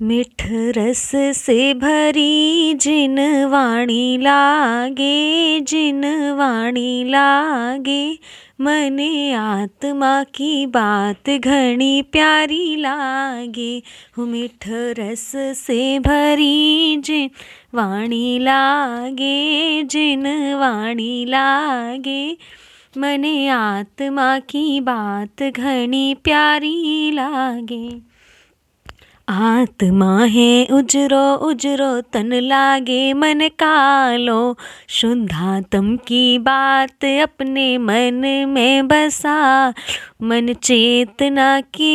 मिठ रस से भरी जिन वाणी लागे, जिन वाणी लागे, मने आत्मा की बात घनी प्यारी लागे। हो मिठ रस से भरी जिन वाणी लागे, जिन वाणी लागे, मने आत्मा की बात घनी प्यारी लागे। आत्मा है उजरो उजरो तन लागे मन कालो, शुद्धात्म की बात अपने मन में बसा, मन चेतना की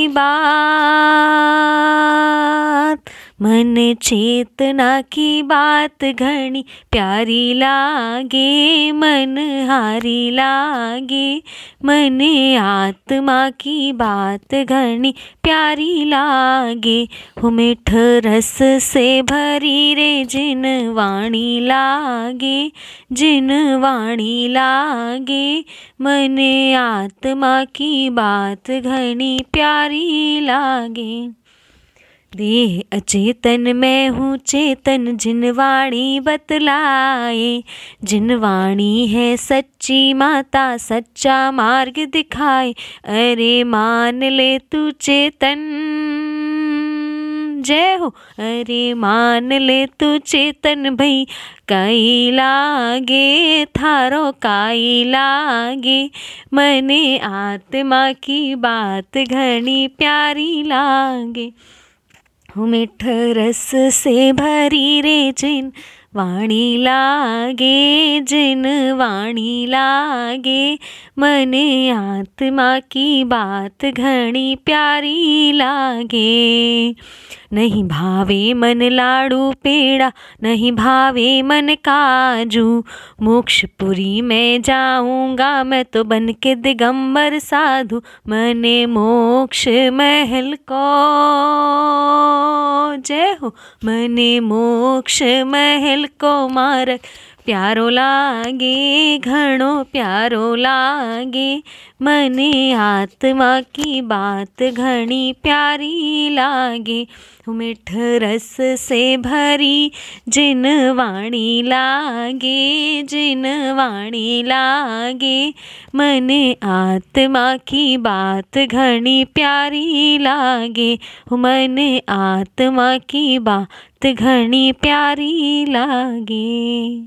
बात, मन चेतना की बात घनी प्यारी लागे, मन हारी लागे, मने आत्मा की बात घनी प्यारी लागे। हो मिठ रस से भरी रे जिन वाणी लागे, जिन वाणी लागे, मने आत्मा की बात घनी प्यारी लागे। देह अचेतन मैं हूँ चेतन जिन वाणी बतलाए, जिन वाणी है सच्ची माता सच्चा मार्ग दिखाए। अरे मान ले तू चेतन, जय हो। अरे मान ले तू चेतन भई, काई लागे थारो काई लागे, मने आत्मा की बात घनी प्यारी लागे। हो मिठ रस से भरी रे जिन वाणी लागे, जिन वाणी लागे, मने आत्मा की बात घनी प्यारी लागे। नहीं भावे मन लाडू पेड़ा, नहीं भावे मन काजू, मोक्षपुरी में जाऊंगा मैं तो बन के दिगंबर साधु। मने मोक्ष महल को, जय हो। मने मोक्ष महल को मार्ग प्यारो लागे, घणो प्यारो लागे, मने आत्मा की बात घनी प्यारी लागे। मिठ रस से भरी जिन वाणी लागे, जिन वाणी लागे, मने आत्मा की बात घनी प्यारी लागे। मने आत्मा की बात घनी प्यारी लागे।